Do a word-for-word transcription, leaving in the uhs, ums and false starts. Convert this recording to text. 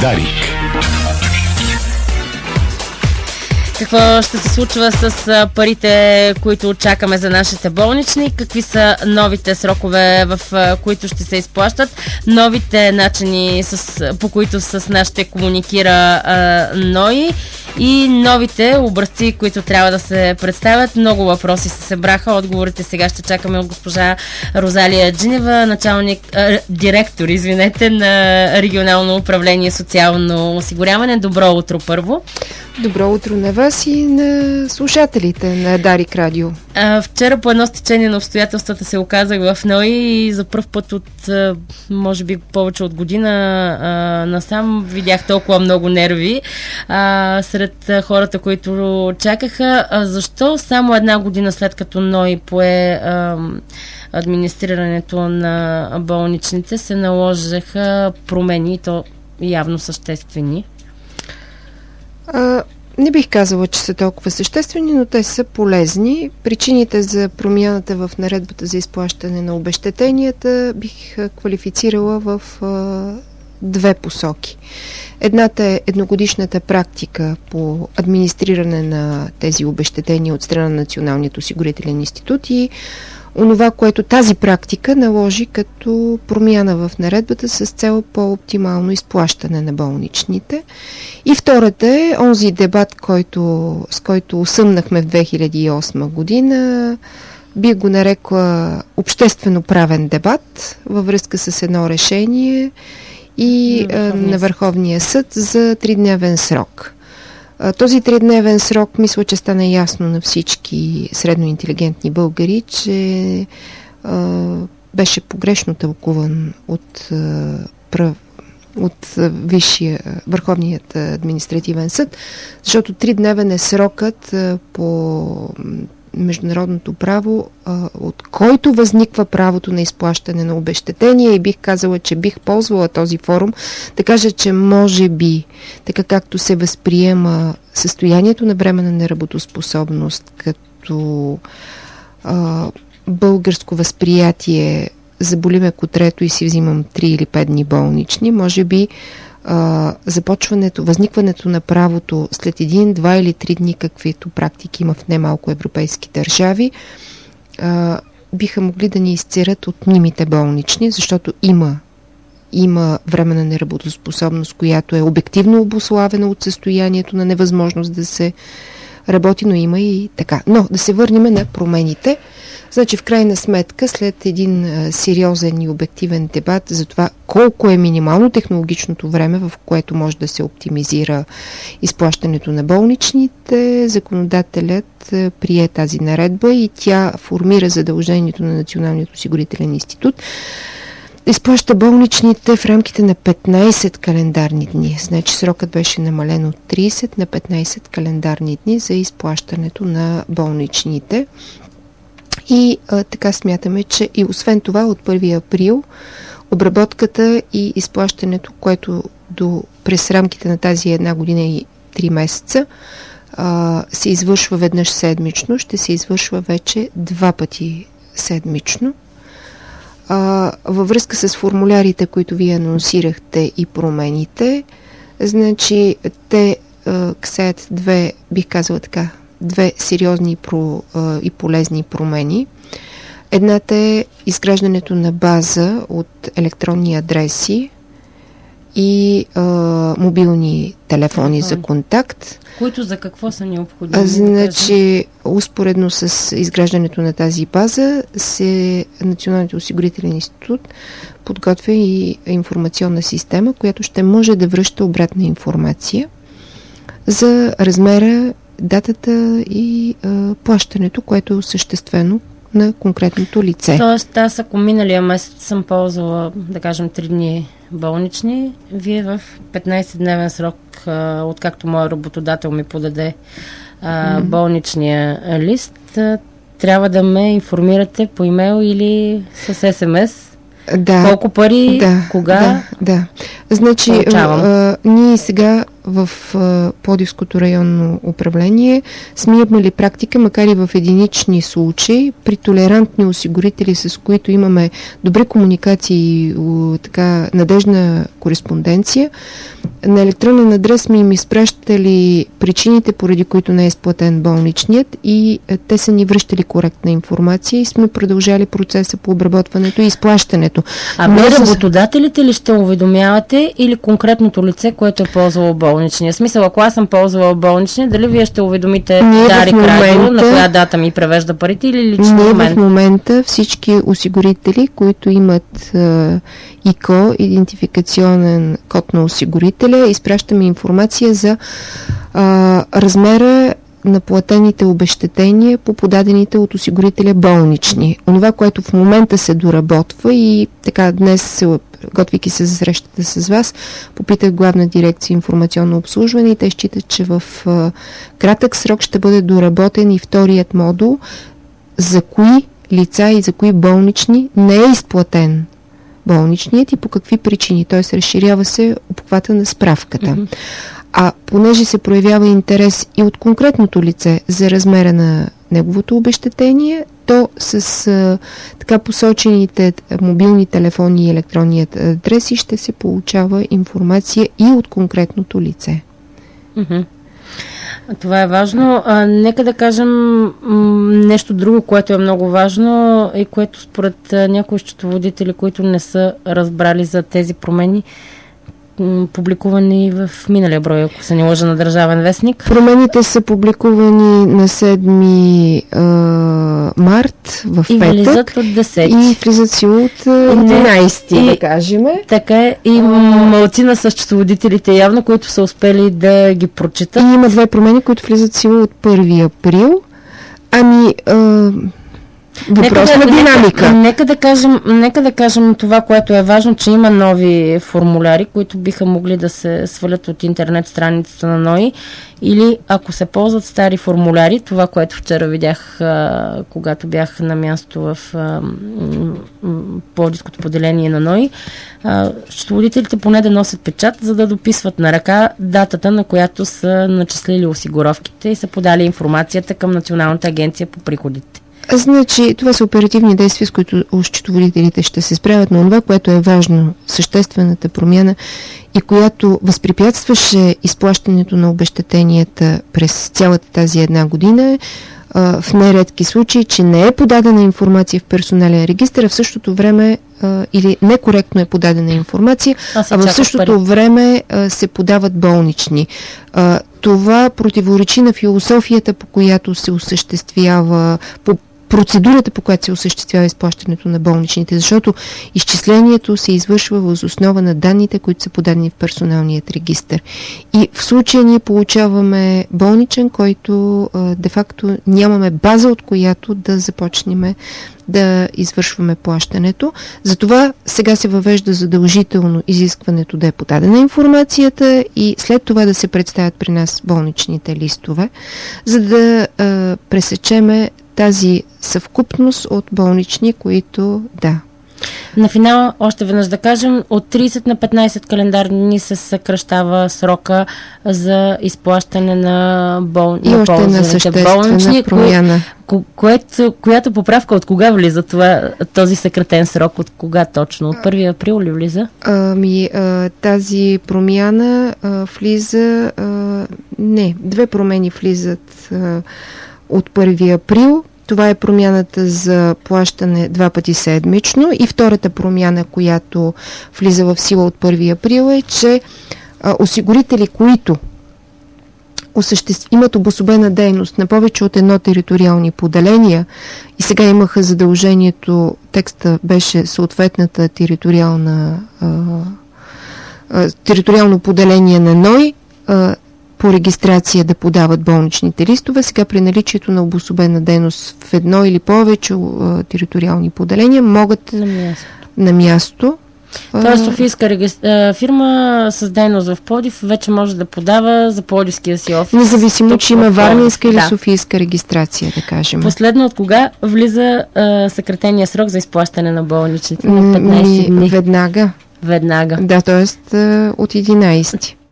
Дарик. Какво ще се случва с парите, които очакаме за нашите болнични? Какви са новите срокове, в които ще се изплащат? Новите начини, с, по които с нас ще комуникира а, НОИ и новите образци, които трябва да се представят. Много въпроси се събраха. Отговорите сега ще чакаме от госпожа Розалия Джинева, началник, а, директор, извинете, на регионално управление социално осигуряване. Добро утро първо. Добро утро на вас и на слушателите на Дарик Радио. А, вчера по едно стечение на обстоятелствата се оказах в НОИ и за пръв път от, а, може би, повече от година а, насам видях толкова много нерви а, сред а, хората, които чакаха. А, защо само една година след като НОИ пое а, администрирането на болничните се наложиха промени, и то явно съществени? А, не бих казала, че са толкова съществени, но те са полезни. Причините за промяната в наредбата за изплащане на обезщетенията бих квалифицирала в а, две посоки. Едната е едногодишната практика по администриране на тези обезщетения от страна на Националният осигурителен институт и онова, което тази практика наложи като промяна в наредбата с цел по-оптимално изплащане на болничните. И втората е онзи дебат, който, с който усъмнахме в две хиляди и осма година. Бих го нарекла обществено-правен дебат във връзка с едно решение и а, на Върховния съд за тридневен срок. Този тридневен срок, мисля, че стана ясно на всички средноинтелигентни българи, че а, беше погрешно тълкуван от, а, прав, от Висшия, Върховният административен съд, защото тридневен е срокът а, по международното право, а, от който възниква правото на изплащане на обезщетения, и бих казала, че бих ползвала този форум да кажа, че може би, така както се възприема състоянието на временна неработоспособност като а, българско възприятие, заболиме котрето и си взимам три или пет дни болнични, може би Uh, започването, възникването на правото след един, два или три дни, каквито практики има в немалко европейски държави, uh, биха могли да ни изцерят от мнимите болнични, защото има, има временна неработоспособност, която е обективно обуславена от състоянието на невъзможност да се работи, но има и така. Но да се върнем на промените. Значи, в крайна сметка, след един а, сериозен и обективен дебат за това колко е минимално технологичното време, в което може да се оптимизира изплащането на болничните, законодателят а, прие тази наредба и тя формира задължението на Националният осигурителен институт да изплаща болничните в рамките на петнайсет календарни дни. Значи срокът беше намален от трийсет на петнайсет календарни дни за изплащането на болничните. И а, така смятаме, че и освен това от първи април обработката и изплащането, което до през рамките на тази една година и три месеца а, се извършва веднъж седмично, ще се извършва вече два пъти седмично. А, във връзка с формулярите, които вие анонсирахте и промените, значи те а, касаят две, бих казала така, две сериозни про, а, и полезни промени. Едната е изграждането на база от електронни адреси и а, мобилни телефони за контакт. Които за какво са необходими? А, значи, успоредно с изграждането на тази база, се Националният осигурителен институт подготвя и информационна система, която ще може да връща обратна информация за размера, датата и а, плащането, което е осъществено на конкретното лице. Тоест, аз ако миналия месец съм ползвала, да кажем, три дни болнични, вие в петнайсетдневен срок, а, откакто моят работодател ми подаде а, mm-hmm. болничния лист, а, трябва да ме информирате по имейл или с ес ем ес. Да, колко пари, да, кога, да, Да. Значи, а, ние сега в а, Пловдивското районно управление сме имали практика, макар и в единични случаи, при толерантни осигурители, с които имаме добри комуникации и така надежна кореспонденция, на електронен адрес сме им изпращали причините, поради които не е изплатен болничният, и а, те са ни връщали коректна информация и сме продължали процеса по обработването и изплащането. А вие работодателите ли ще уведомявате или конкретното лице, което е ползвало болничния? В смисъл, ако аз съм ползвала болничния, дали вие ще уведомите Дарик Радио, на коя дата ми превежда парите, или лично ние мен? В момента всички осигурители, които имат е, ИКО, идентификационен код на осигурителя, изпращаме информация за е, размера на платените обезщетения по подадените от осигурителя болнични. Онова, което в момента се доработва, и така днес, готвейки се за срещата с вас, попитах Главна дирекция информационно обслужване и те считат, че в а, кратък срок ще бъде доработен и вторият модул, за кои лица и за кои болнични не е изплатен болничният и по какви причини. Т.е. разширява се обхвата на справката. Mm-hmm. А понеже се проявява интерес и от конкретното лице за размера на неговото обезщетение, то с а, така посочените мобилни телефони и електронният адреси ще се получава информация и от конкретното лице. Mm-hmm. Това е важно. А, нека да кажем м- нещо друго, което е много важно и което според а, някои счетоводители, които не са разбрали за тези промени, публикувани в миналия брой, ако се не лъжа, на Държавен вестник. Промените са публикувани на седми а, март в и петък. И влизат от десети. И влизат си от единайсети, да кажем. Така е. И малцина са счетоводителите явно, които са успели да ги прочитат. И има две промени, които влизат сила от първи април. Ами... А, Въпрос нека на да, динамика. Нека, нека, да кажем, нека да кажем това, което е важно, че има нови формуляри, които биха могли да се свалят от интернет страницата на НОИ, или ако се ползват стари формуляри, това, което вчера видях, а, когато бях на място в а, Пловдивското поделение на НОИ, а, счетоводителите поне да носят печат, за да дописват на ръка датата, на която са начислили осигуровките и са подали информацията към Националната агенция по приходите. Значи, това са оперативни действия, с които счетоводителите ще се справят, но това, което е важно, съществената промяна и която възпрепятстваше изплащането на обезщетенията през цялата тази една година, е в нередки случаи, че не е подадена информация в персонален регистър, а в същото време а, или некоректно е подадена информация, а, а в същото пари. време а, се подават болнични. А, това противоречи на философията, по която се осъществява, по процедурата, по която се осъществява изплащането на болничните, защото изчислението се извършва въз основа на данните, които са подадени в персоналният регистър. И в случая ние получаваме болничен, който де-факто нямаме база, от която да започнем да извършваме плащането. Затова сега се въвежда задължително изискването да е подадена информацията и след това да се представят при нас болничните листове, за да а, пресечеме тази съвкупност от болнични, които да. На финала още веднъж да кажем, от трийсет на петнайсет календарни дни се съкращава срока за изплащане на, бол... и на ползваните болнични. Промяна. Ко... Което, която поправка от кога влиза това, този съкратен срок? От кога точно? От първи април ли влиза? Ами, а, тази промяна а, влиза... А, не, две промени влизат а, от първи април. Това е промяната за плащане два пъти седмично и втората промяна, която влиза в сила от първи април, е, че а, осигурители, които осъществ... имат обособена дейност на повече от едно териториални поделения и сега имаха задължението, текста беше съответната териториална а, а, териториално поделение на НОИ, а, по регистрация да подават болничните листове. Сега при наличието на обособена дейност в едно или повече а, териториални поделения могат на място. На място Тоест Софийска регистр... фирма с дейност в Пловдив вече може да подава за пловдивския си офис. Независимо, че има варненска или да. Софийска регистрация, да кажем. Последно от кога влиза а, съкратения срок за изплащане на болничните? На петнайсет дни. Веднага. веднага. Да, т.е. от единайсети.